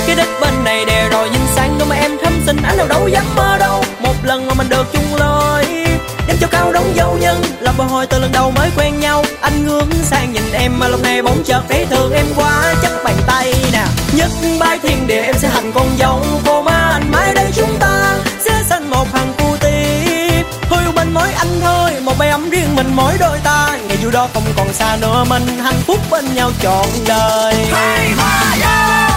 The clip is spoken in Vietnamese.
Cái đích bên này đè rồi nhìn sang đôi mà em thâm xinh, anh đâu đâu dám mơ đâu. Một lần mà mình được chung lối, đem cho cao đống dấu nhân là bồi hồi từ lần đầu mới quen nhau. Anh ngước sang nhìn em mà lúc này bỗng chợt thấy thương em quá, chắc bàn tay nè. Nhất bái thiên địa em sẽ thành con dâu, cô má anh mãi đây chúng ta sẽ sanh một hàng cu tiếp. Thôi bên mỗi anh thôi, một mái ấm riêng mình mỗi đôi ta. Ngày vui đó không còn xa nữa, mình hạnh phúc bên nhau trọn đời. Hey, hi, yeah.